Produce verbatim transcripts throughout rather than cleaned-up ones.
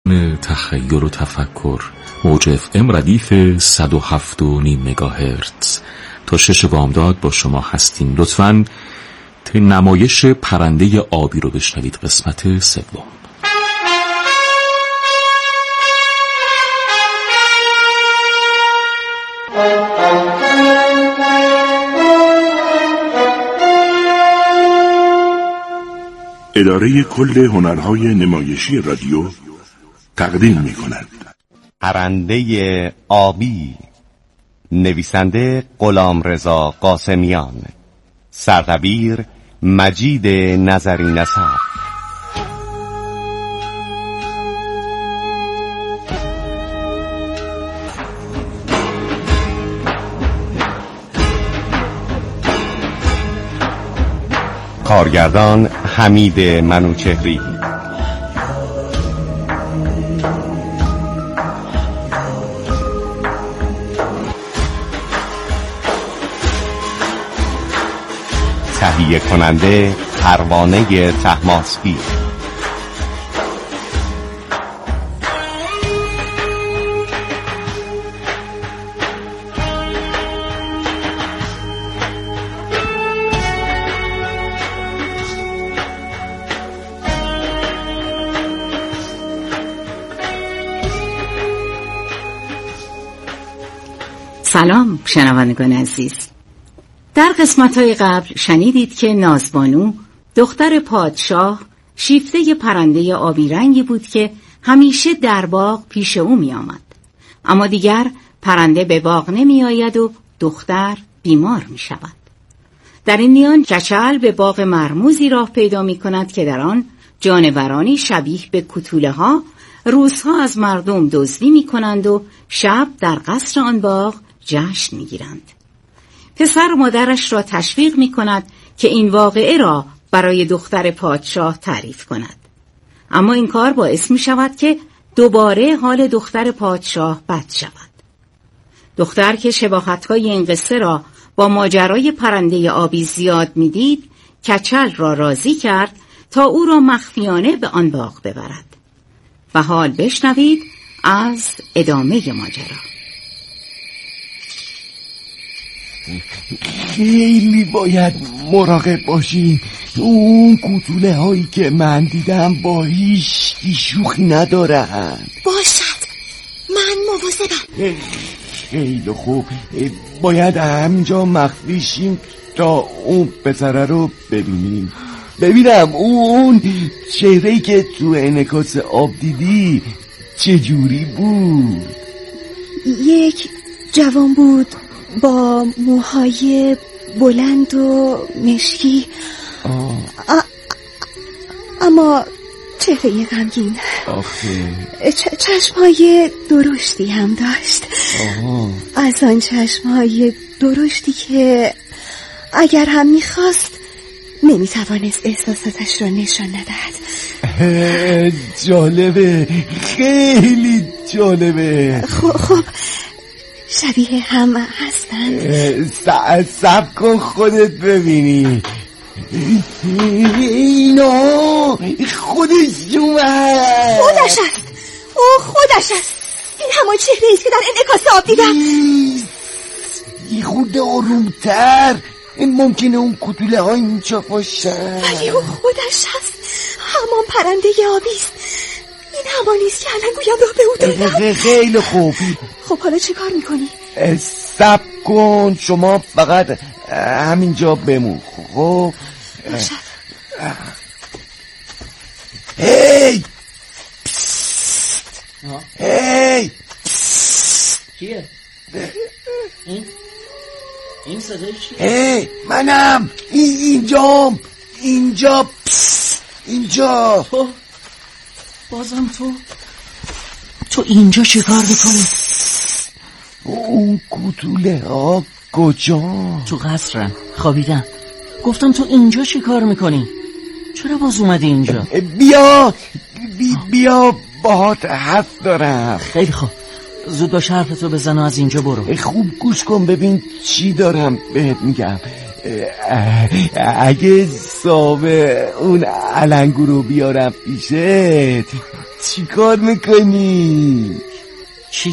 تخیل و تفکر، موج اف ام ردیف صد و هفت و نیم مگاهرتز تا شش بامداد با شما هستیم. لطفاً نمایش پرنده آبی رو بشنوید، قسمت سوم. اداره کل هنرهای نمایشی رادیو تقدیم می کند پرنده آبی، نویسنده غلامرضا قاسمیان، سردبیر مجید نظری نسب. کارگردان حمید منوچهری. تهیه کننده پروانه طهماسبی. سلام شنوندگان عزیز. در قسمت‌های قبل شنیدید که نازبانو دختر پادشاه شیفته پرنده آبی رنگی بود که همیشه در باغ پیش او می آمد. اما دیگر پرنده به باغ نمی آید و دختر بیمار می شود. در این میان کچل به باغ مرموزی راه پیدا می کند که در آن جانورانی شبیه به کوتوله ها روزها از مردم دزدی می کنند و شب در قصر آن باغ جشن می گیرند. پسر مادرش را تشویق می کند که این واقعه را برای دختر پادشاه تعریف کند. اما این کار باعث می شود که دوباره حال دختر پادشاه بد شود. دختر که شباهت‌های این قصه را با ماجرای پرنده آبی زیاد می دید، کچل را راضی کرد تا او را مخفیانه به آن باغ ببرد. و حال بشنوید از ادامه ماجرا. خیلی باید مراقب باشیم. اون کوتوله هایی که من دیدم با هیچ شوخی ندارن. باشد، من مواظبم. خیلی خوب، باید همینجا مخفی شیم تا اون پسره رو ببینیم. ببینم اون چهره‌ای که تو انعکاس آب دیدی چجوری بود؟ یک جوان بود با موهای بلند و مشکی، آ... اما چهره غمگین. آخه چ... چشمهای درشتی هم داشت. آها. از آن چشمهای درشتی که اگر هم میخواست نمیتوانست احساساتش را نشان ندهد. جالبه، خیلی جالبه. خب خب شبیه هم هستند. سب کن خودت ببینی. اینا خودش اومد. خودش است، او خودش است. این همان چهره ایست که در انعکاس آب دیدم. یه خورده آرومتر، این ممکنه اون کوتوله ها اینجا باشن. ولی او خودش است، همان پرنده آبیست. این همانیست که الان گویم راه به او دادم. خیلی خوب. خب حالا چی کار میکنی؟ صبر کن، شما فقط همینجا بمون. خب باشد. هی پست. هی کیه؟ این این صدای چیه؟ هی منم، اینجام، اینجا پست. اینجا تو بازم تو تو اینجا چه کار میکنی؟ اون کوتوله ها کجا؟ تو قصرم خوابیدم. گفتم تو اینجا چه کار میکنی؟ چرا باز اومدی اینجا؟ بیا بی بیا باهات حرف دارم. خیلی خوب، زود باش حرفتو بزن و از اینجا برو. خوب گوش کن ببین چی دارم بهت میگم. اگه صاحب اون علنگو رو بیارم پیشت چی کار میکنی؟ چی؟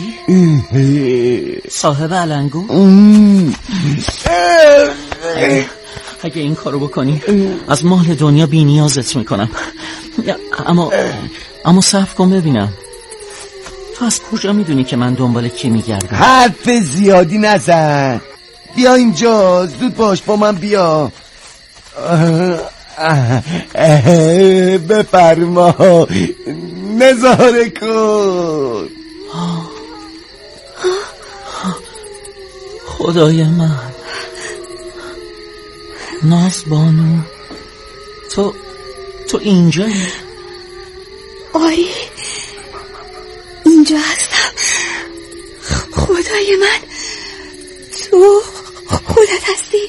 صاحب علنگو؟ اگه این کارو بکنی از مال دنیا بی نیازت میکنم. اما اما صبر کن ببینم، تو از کجا میدونی که من دنبال کی میگردم؟ حرف زیادی نزن، بیا اینجا، زود باش، با من بیا. بفرما، نظاره کن. خدای من، نازبانو، تو تو اینجایی؟ آری، اینجا هستم. خدای من، تو خودت هستی؟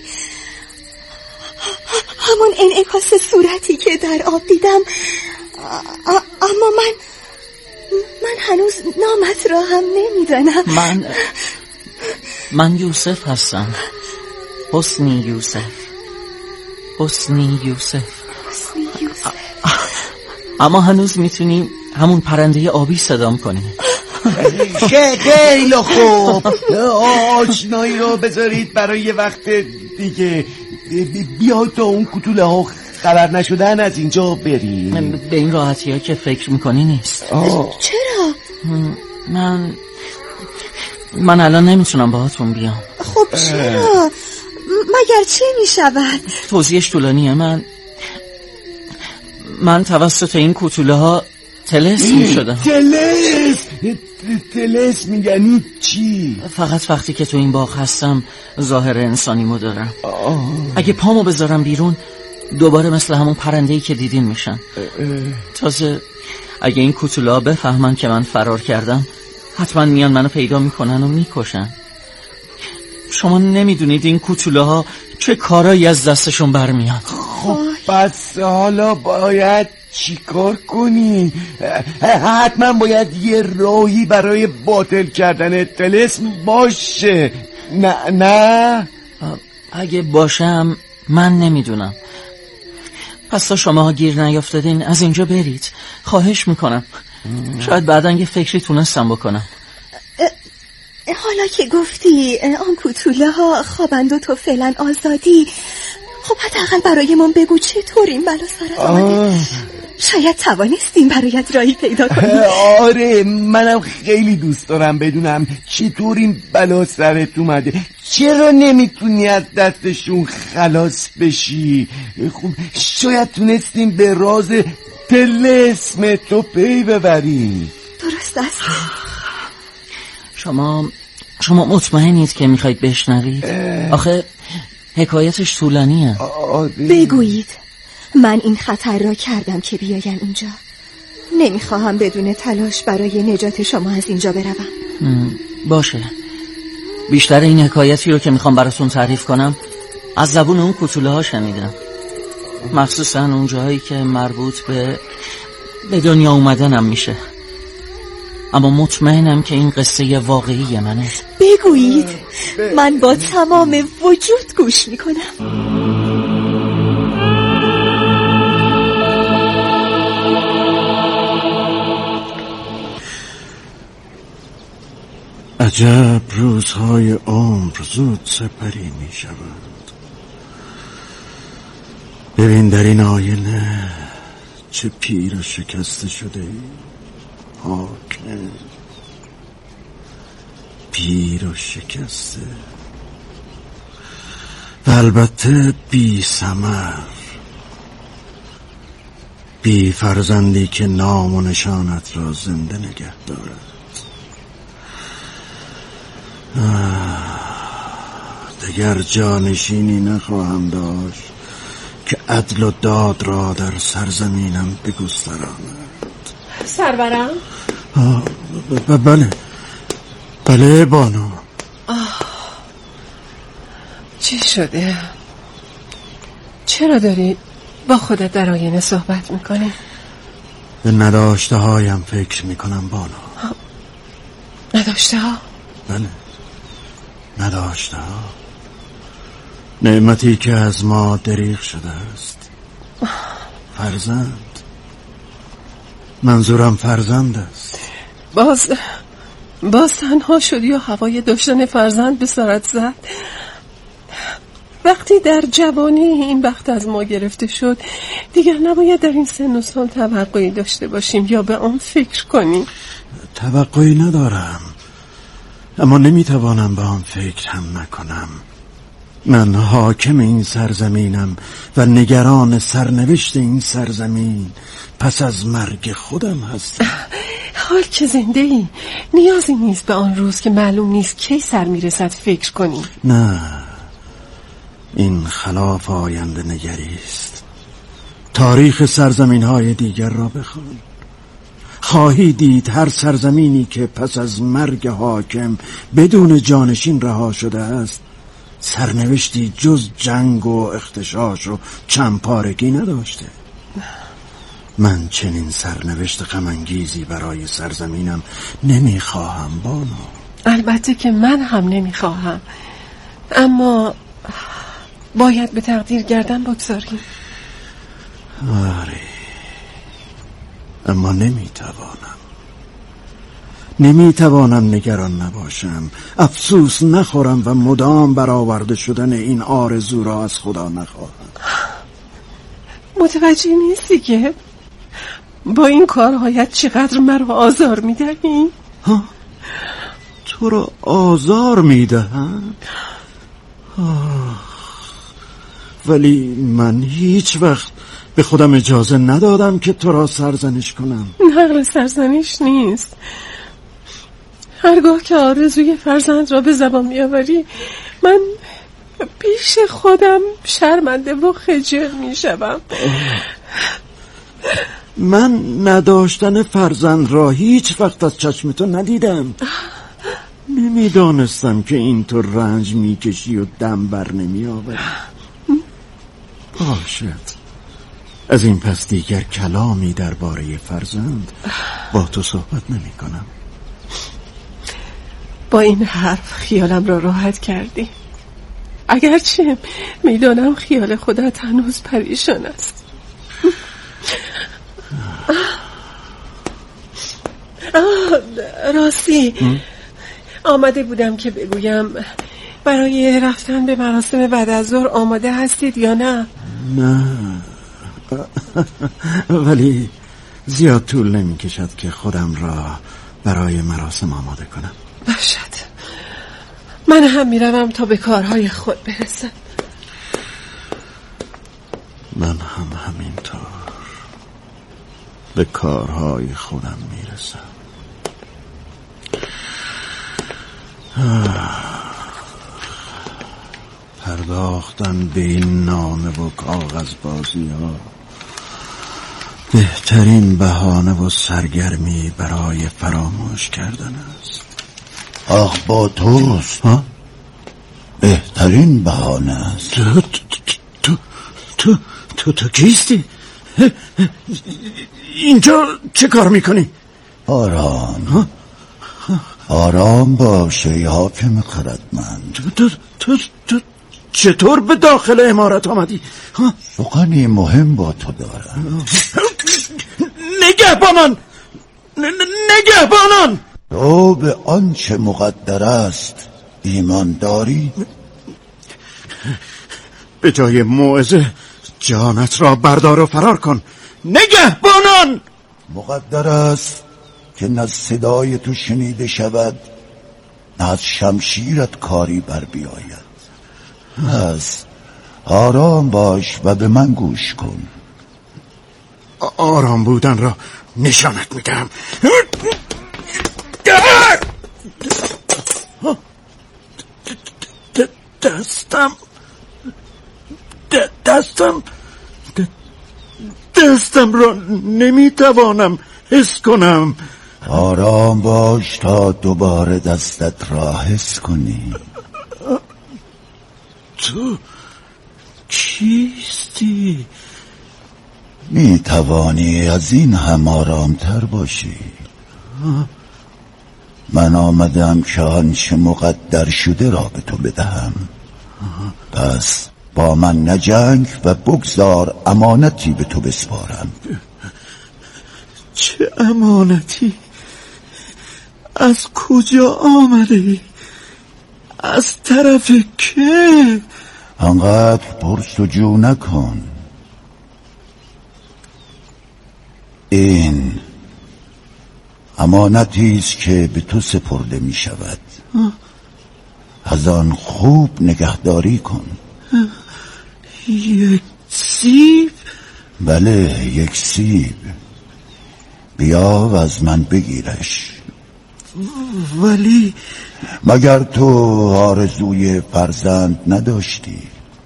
همون انعکاس صورتی که در آب دیدم. اما من من هنوز نامت را هم نمیدانم. من من یوسف هستم، حسنی یوسف. حسنی یوسف حسنی یوسف. اما هنوز میتونی همون پرنده آبی صدام کنی. خیلی خوب، آشنایی رو بذارید برای وقت دیگه. بیا تا اون کوتوله ها خبر نشدن از اینجا بریم. به این راحتی ها که فکر میکنی نیست. آه. چرا؟ من من الان نمیتونم باهاتون بیام. خب چرا؟ مگر چه میشود؟ توضیحش طولانیه. من من توسط این کوتوله ها تلس میشدم. تلس؟ تلس میگنی چی؟ فقط وقتی که تو این باغ هستم ظاهر انسانیمو دارم. آه. اگه پامو بذارم بیرون دوباره مثل همون پرنده‌ای که دیدین میشن. تازه اگه این کوتوله ها بفهمن که من فرار کردم حتما میان منو پیدا میکنن و میکشن. شما نمیدونید این کوتوله ها چه کارایی از دستشون برمیاد. خب پس حالا باید چیکار کنی؟ حتما باید یه راهی برای باطل کردن طلسم باشه. نه نه اگه باشم من نمیدونم. پس تا شما گیر نیافتادین از اینجا برید، خواهش میکنم. شاید بعداً یه فکری تونستم بکنم. حالا که گفتی آن کوتوله ها خوابند و تو فعلا آزادی، خب حداقل برایمون بگو چطور این بلا سرت آمده. شاید توانستیم برایت راهی پیدا کنیم. آره، منم خیلی دوست دارم بدونم چطور این بلا سرت اومده. چرا نمیتونی از دستشون خلاص بشی؟ خب شاید تونستیم به راز طلسم تو پی ببریم. درست است. شما شما مطمئنید که میخواید بشنوید؟ آخه حکایتش طولانیه. بگویید. من این خطر را کردم که بیایم اینجا. نمیخواهم بدون تلاش برای نجات شما از اینجا بروم. باشه، بیشتر این حکایتی رو که میخوام براتون تعریف کنم از زبون اون کوتوله ها شنیدم، مخصوصا اون جاهایی که مربوط به به دنیا اومدنم میشه. اما مطمئنم که این قصه واقعی منه. بگویید، من با تمام وجود گوش میکنم. عجب روزهای عمر زود سپری می شود. ببین در این آینه چه پیر و شکسته شده ای. حاکم پیر و شکسته و البته بی ثمر، بی فرزندی که نام و نشانت را زنده نگه دارد. دگر جانشینی نخواهم داشت که عدل و داد را در سرزمینم بگستراند. سرورم؟ بله بله بانو. آه. چی شده؟ چرا داری با خودت در آینه صحبت میکنی؟ به نداشته هایم فکر میکنم بانو. نداشته ها؟ بله نداشته ها. نعمتی که از ما دریغ شده است. فرزند. منظورم فرزند است. باز باز تنها شدی و هوای داشتن فرزند به سرت زد. وقتی در جوانی این بخت از ما گرفته شد دیگر نباید در این سن و سال توقعی داشته باشیم یا به آن فکر کنیم. توقعی ندارم، اما نمیتوانم به آن فکر هم نکنم. من حاکم این سرزمینم و نگران سرنوشت این سرزمین پس از مرگ خودم هستم. حال که زنده ای نیازی نیست به آن روز که معلوم نیست کی سر میرسد فکر کنی. نه، این خلاف آینده نگری است. تاریخ سرزمین های دیگر را بخوان. خواهی دید هر سرزمینی که پس از مرگ حاکم بدون جانشین رها شده است سرنوشتی جز جنگ و اختشاش و چندپارگی نداشته. من چنین سرنوشت غم‌انگیزی برای سرزمینم نمیخواهم بانو. البته که من هم نمیخواهم، اما باید به تقدیر گردن بگذاریم. آره، اما نمیتوانم نمیتوانم نگران نباشم، افسوس نخورم و مدام برآورده شدن این آرزو را از خدا نخواهم. متوجه نیستی که با این کارهایت چقدر مرا آزار میدهی؟ ها؟ تو را آزار میدهم؟ ولی من هیچ وقت به خودم اجازه ندادم که تو را سرزنش کنم. نقل سرزنش نیست. هرگاه که آرزوی فرزند را به زبان میآوری من پیش خودم شرمنده و خجل میشوم. من نداشتن فرزند را هیچ وقت از چشم تو ندیدم. نمیدانستم که اینطور رنج میکشی و دم بر نمیآوری. باشد، از این پس دیگر کلامی درباره فرزند با تو صحبت نمی کنم. با این حرف خیالم را راحت کردی، اگرچه میدانم خیال خودت هنوز پریشان است. آه راستی آمده بودم که بگویم برای رفتن به مراسم بعد از ظهر آماده هستید یا نه؟ نه، ولی زیاد طول نمی کشد که خودم را برای مراسم آماده کنم. باشد، من هم می روم تا به کارهای خود برسم. من هم همینطور به کارهای خودم می رسم. پرداختن به این نامه و کاغذ بازی ها بهترین بهانه و سرگرمی برای فراموش کردن است. آخ با توست ها؟ بهترین بهانه است. تو تو تو تو تو کیستی؟ اینجا چه کار میکنی؟ آرام آرام باش ای حاکم خردمند. تو تو تو تو چطور به داخل عمارت آمدی؟ سخنی مهم با تو دارم. نگهبانان، نگهبانان، تو به آنچه مقدر است ایمان داری؟ به جای موعظه جانت را بردار و فرار کن. نگهبانان، مقدر است که نه صدای تو شنیده شود نه از شمشیرت کاری بر بیاید. پس آرام باش و به من گوش کن. آرام بودن را نشانت میدم. دستم دستم دستم را نمیتوانم حس کنم. آرام باش تا دوباره دستت را حس کنی. تو کیستی؟ می توانی از این هم آرامتر باشی. من آمدم که آنچه مقدر شده را به تو بدهم. پس با من نجنگ و بگذار امانتی به تو بسپارم. چه امانتی؟ از کجا آمده؟ از طرف که؟ انقدر پرسجو نکن. این امانتی است که به تو سپرده می شود. از آن خوب نگهداری کن. یک سیب؟ بله، یک سیب. بیا و از من بگیرش. ولی مگر تو آرزوی فرزند نداشتی؟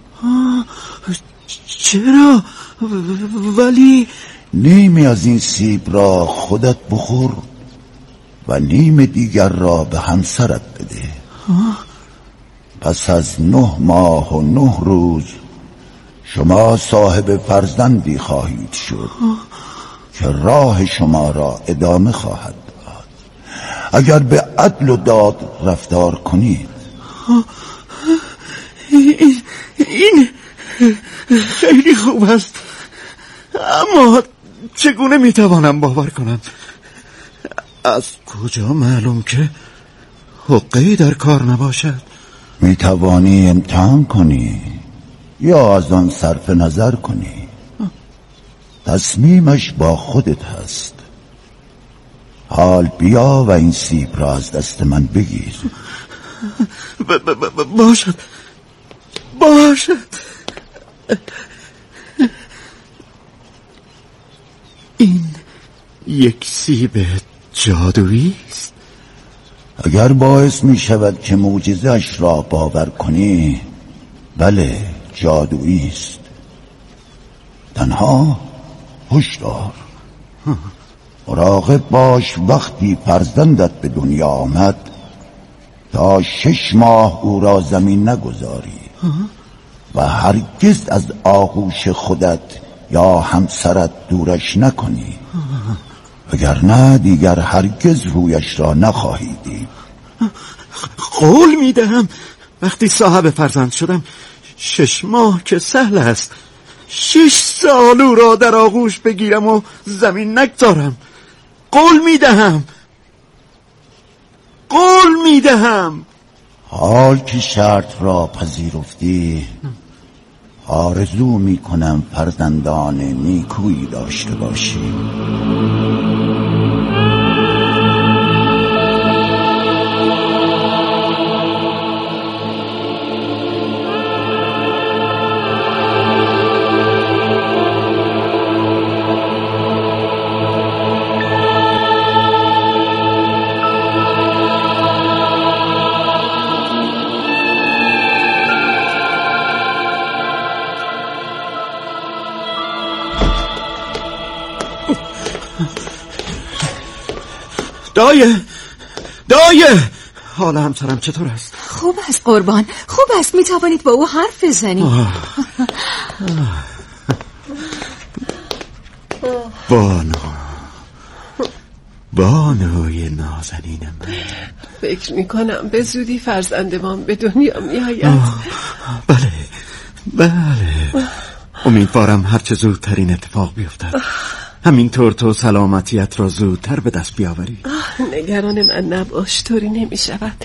چرا؟ ولی نیمی از این سیب را خودت بخور و نیم دیگر را به همسرت بده. پس از نه ماه و نه روز شما صاحب فرزندی خواهید شد که راه شما را ادامه خواهد داد اگر به عدل و داد رفتار کنید. این, این خیلی خوب است، اما چگونه میتوانم باور کنم؟ از کجا معلوم که حقه‌ای در کار نباشد؟ میتوانی امتحان کنی یا از آن صرف نظر کنی. تصمیمش با خودت هست. حال بیا و این سیب را از دست من بگیر. ب ب ب باشد باشد. این یک سیب جادویی است. اگر باعث می شود که معجزه‌اش را باور کنی، بله، جادویی است. تنها هشدار، مراقب باش وقتی فرزندت به دنیا آمد تا شش ماه او را زمین نگذاری و هرگز از آغوش خودت یا همسرت دورش نکنی، وگرنه دیگر هرگز رویش را نخواهی دید. قول میدهم وقتی صاحب فرزند شدم شش ماه که سهل است، شش سال او را در آغوش بگیرم و زمین نگذارم. قول میدهم قول میدهم. حال که شرط را پذیرفتی، آرزو میکنم فرزندان نیکویی داشته باشی. دایه دایه حال همسرم چطور است؟ خوب است قربان، خوب است. می توانید با او حرف بزنید. بانو بانوی نازنین من، فکر می کنم به زودی فرزندمان به دنیا می آید. بله بله، امیدوارم هرچه زودتر این اتفاق بیفتد. همینطور تو سلامتیت را زودتر به دست بیاوری. نگران من نباش، طوری نمی شود.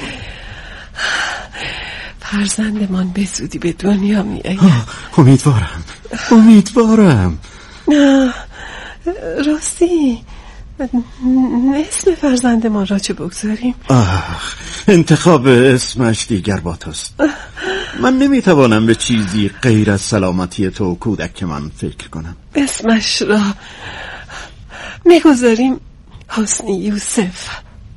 فرزندمان به زودی به دنیا می آید. امیدوارم امیدوارم. نه راستی اسم فرزندمان را چه بگذاریم؟ آخ، انتخاب اسمش دیگر با توست. من نمیتوانم به چیزی غیر از سلامتی تو و کودک من فکر کنم. اسمش را میگذاریم حسنی یوسف.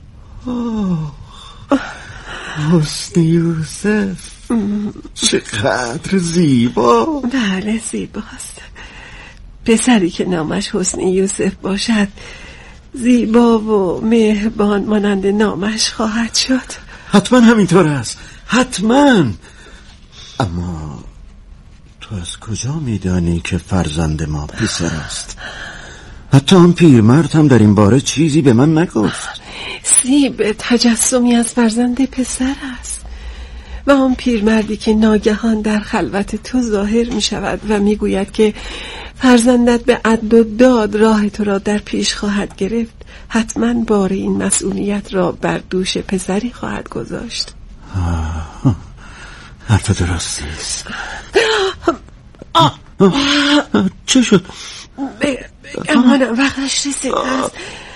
حسنی یوسف چقدر زیبا. بله زیباست. پسری که نامش حسنی یوسف باشد زیبا و مهربان مانند نامش خواهد شد. حتما همینطور است، حتما. اما تو از کجا میدانی که فرزند ما پسر است؟ حتی آن پیرمرد هم در این باره چیزی به من نگفت. سیب تجسمی از فرزند پسر است. و آن پیرمردی که ناگهان در خلوت تو ظاهر می شود و می گوید که فرزندت به عدل و داد راه تو را در پیش خواهد گرفت، حتما بار این مسئولیت را بر دوش پسری خواهد گذاشت. حرف درستی است. چه شد؟ امانم وقتش رسید است.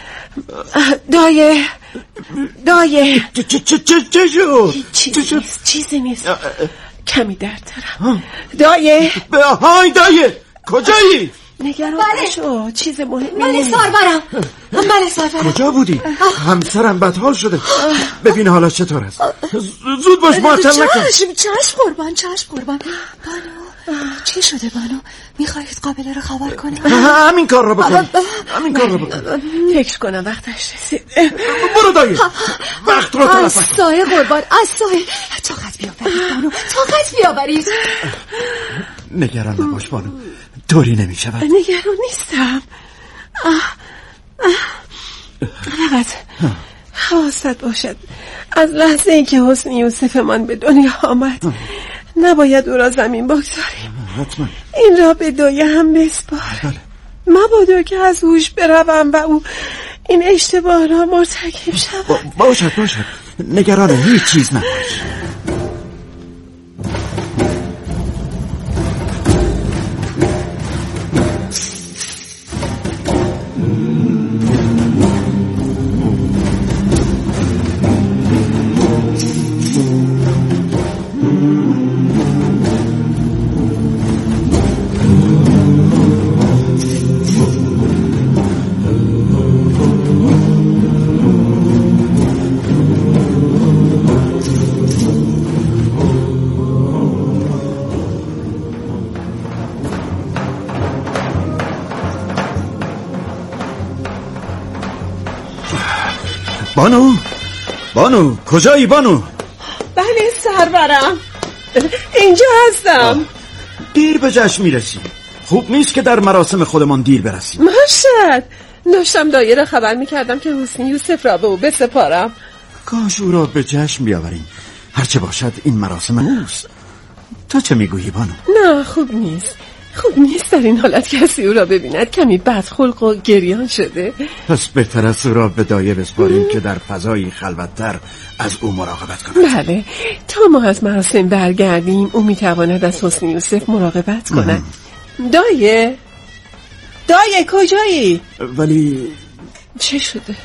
دایه دایه چه چه چه چه شد؟ چیزی نیست چیزی نیست کمی درد دارم. دایه های دایه کجایی؟ نگران نشو، چیز مهمی بله سرورم. بله سرورم. کجا بودی؟ همسرم بدحال شده. ببین حالا چطور است. زود باش معطل نکن. چشم چشم قربان چشم قربان. بانو چی شده بانو؟ میخواید قابله رو خبر کنم؟ همین کار رو بکن. همین کار رو بکن. فکر کنم وقتش رسید. برو دایی. وقت رو تلف از سایه قربان از سایه. طاقت بیاورید بانو، طاقت بیاورید. نگران نباش بانو، طوری نمی شود. نگران نیستم. فقط حواست باشد از لحظه ای که حسن یوسف من به دنیا آمد نباید او را زمین بگذاریم. حتما این را به دایه هم بسپار. بله. مبادا که از هوش بروم و او این اشتباه را مرتکب شود. باشد باشد، نگران هیچ چیز نباش. بانو بانو کجایی بانو؟ بله سرورم اینجا هستم. دیر به جشن میرسی، خوب نیست که در مراسم خودمان دیر برسیم. ماشد داشتم دایه را خبر میکردم که حسین یوسف را به او بسپارم. کاش او را به جشن بیاوریم، هرچه باشد این مراسم اوست. تو چه میگویی بانو؟ نه خوب نیست، خوب نیست در این حالت کسی او را ببیند. کمی بدخلق و گریان شده. پس بهتر است او را به دایه بسپاریم که در فضایی خلوت‌تر از او مراقبت کند. بله، تا ما از مراسم برگردیم او میتواند از حسن یوسف مراقبت کند. دایه دایه کجایی؟ ولی چه شده؟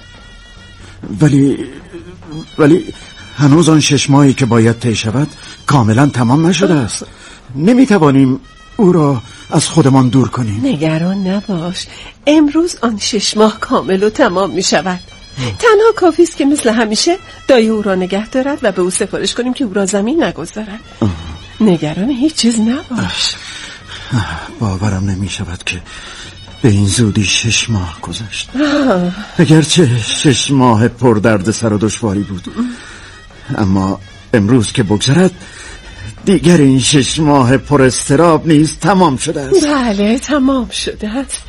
ولی ولی هنوز آن شش ماهی که باید طی شود کاملا تمام نشده است. نمیتوانیم او را از خودمان دور کنیم. نگران نباش، امروز آن شش ماه کامل و تمام می شود. تنها کافی است که مثل همیشه دایه او را نگه دارد و به او سفارش کنیم که او را زمین نگذارد. نگران هیچ چیز نباش. باورم نمی شود که به این زودی شش ماه گذشت. اگرچه شش ماه پر درد سر و دشواری بود، اما امروز که بگذرد دیگر این شش ماه پر اضطراب نیز تمام شده است. بله تمام شده است.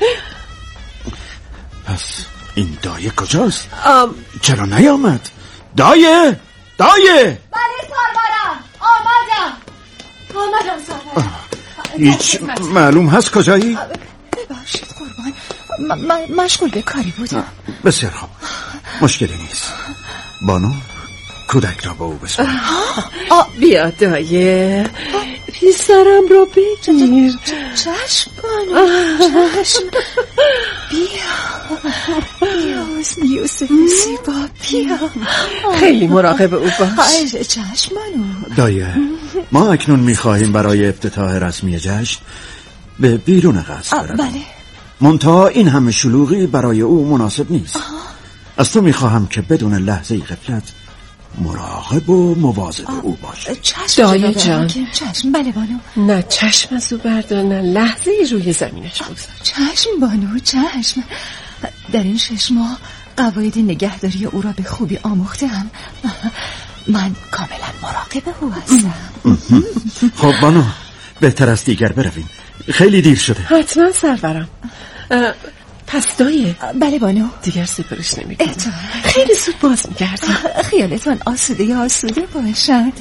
پس این دایه کجاست؟ آم... چرا نیامد؟ دایه دایه بله سرورم آمدم آمدم سرورم. هیچ معلوم هست کجایی؟ ببخشید قربان، م- مشغول به کاری بودم. بسیار خوب، مشکلی نیست. بانو کودک را با او بسپار. بیا دایه، پیسرم را بگیر. چشم بانو چشم. بیا بیا حسن یوسف زیبا بیا. خیلی مراقب او باش. چشم بانو. دایه، ما اکنون میخواهیم برای افتتاح رسمی جشن به بیرون قصر برویم. بله. منتها این همه شلوغی برای او مناسب نیست. آه. از تو میخواهم که بدون لحظه غفلت مراقب و مواظب او باش. دایه جان. چشم. بله بانو. نه چشم از او بردار، نه لحظه روی زمینش بگذار. چشم بانو چشم. در این شش ماه قواعد نگهداری او را به خوبی آموختم. من کاملا مراقب او هستم. خب بانو، بهتر است دیگر برویم، خیلی دیر شده. حتما سرورم. پس دایه؟ بله بانو. دیگر سفارش نمیکنم. خیلی زود باز میگردم. خیالتان آسوده آسوده باشد.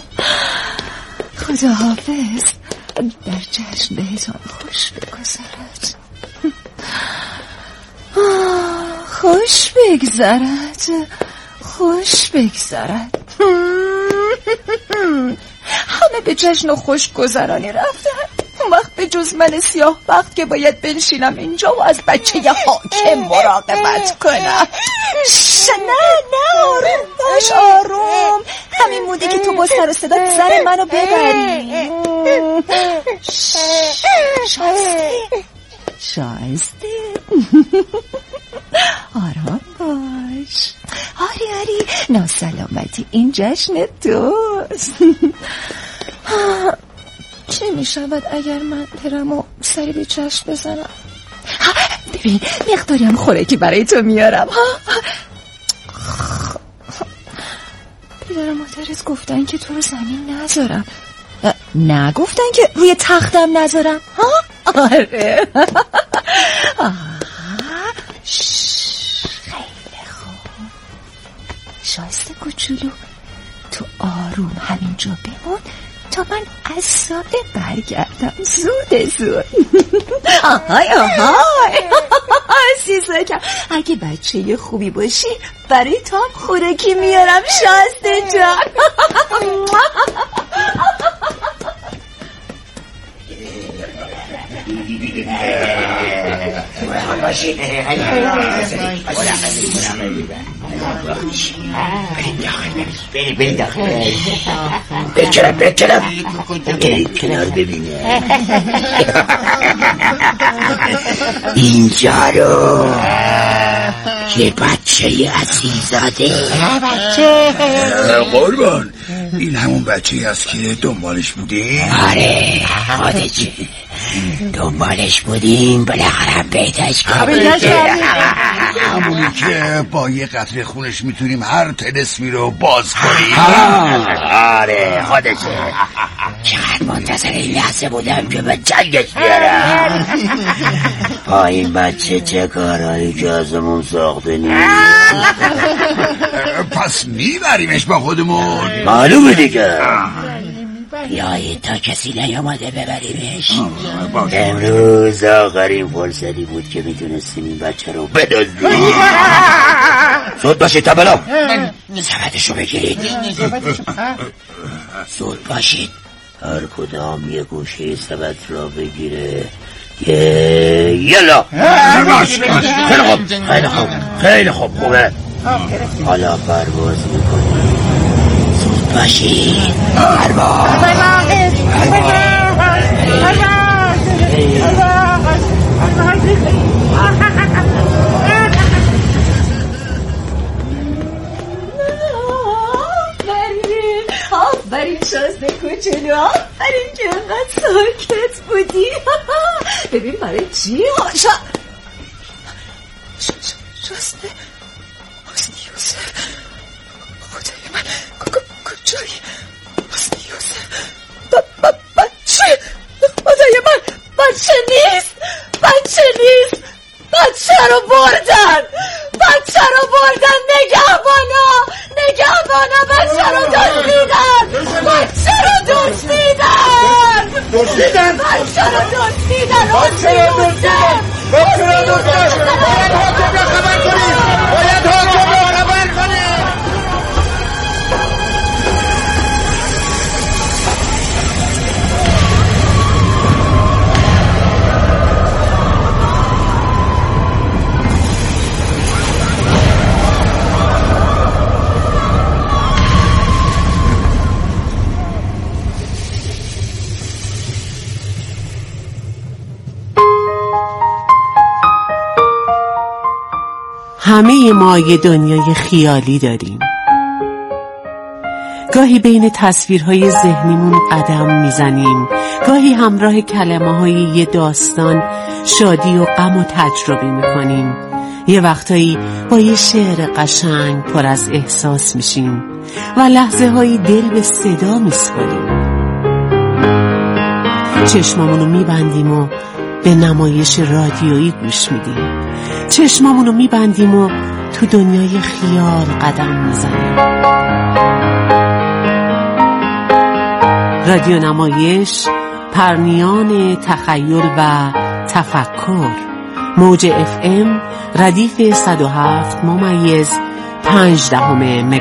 خدا حافظ. در جشن بهتان خوش بگذرد. خوش بگذرد خوش بگذرد. همه به جشن و خوش گذرانی رفتن، اون وقت به جز من سیاه بخت که باید بنشینم اینجا و از بچه ی حاکم مراقبت کنم. نه نه آروم باش آروم. همین موده که تو با سر و صدا سر منو ببری. شایسته شایسته آرام باش. آری آری ناسلامتی این جشن توست. چه می شود اگر من برم و سری به جشن بزنم؟ ببین مقداری هم خوراکی برای تو میارم. پدر و مادرت گفتن که تو رو زمین نذارم. نه گفتن که روی تختم نذارم. ها آره. خیلی خوب. شایسته کوچولو تو آروم همینجا بمون تا من از ساده برگردم. زود زود. آهای آهای سیزاکم اگه بچه خوبی باشی برای تو هم خوراکی میارم شایسته جان. بریم بریم داخل. بچرم بچرم بریم کنار ببینه اینجا رو یه بچه عزیزاده. بچه قربان این همون بچه است که دنبالش بودیم؟ آره خودشه دنبالش بودیم بالاخره پیداش کردیم. همونی که با یه قطره خونش میتونیم هر طلسمی رو باز کنیم. آره خودشه. چقدر منتظر این لحظه بودم که به جنگش بیارم. با این بچه چه کارهایی که ازمون ساخته نیست. پس میبریمش با خودمون؟ معلومه دیگه. بیایید تا کسی نیامده ببریمش. امروز آخرین فرصتی بود که میتونستیم این بچه رو بدزدیم. زود باشید تبلا سبدشو بگیرید. زود باشید هر کدام یه گوشه سبد را بگیره. یه یلا خیلی خوب خیلی خوب خیلی خوب خوبه. حالا پرواز میکنیم. زود باشید پرواز آفرین شازده کوچولو آفرین که انقدر ساکت بودی. ببین برای چی؟ شا شازده حسنی یوسف خدای من کجایی؟ حسنی یوسف بچه خدای من بچه نیست بچه نیست بچه رو بردن بچه رو بردن نگهبانا نگهبانا بچه رو دزدیدن بچه رو دزدیدن دزدیدن بچه رو دزدیدن بچه رو دزدیدن بچه رو دزدیدن باید حاکم را خبر کنیم باید حاکم را خبر کنیم. همه ما یه دنیای خیالی داریم. گاهی بین تصویرهای ذهنیمون قدم میزنیم، گاهی همراه کلمه های یه داستان شادی و غم و تجربه میکنیم، یه وقتایی با یه شعر قشنگ پر از احساس میشیم و لحظه هایی دل به صدا میسپاریم. چشمامونو میبندیم و به نمایش رادیویی گوش میدیم چشمامونو میبندیم و تو دنیای خیال قدم میزنیم. رادیو نمایش، پرنیان تخیل و تفکر، موج اف ام ردیف صد و هفت ممیز پنج دهم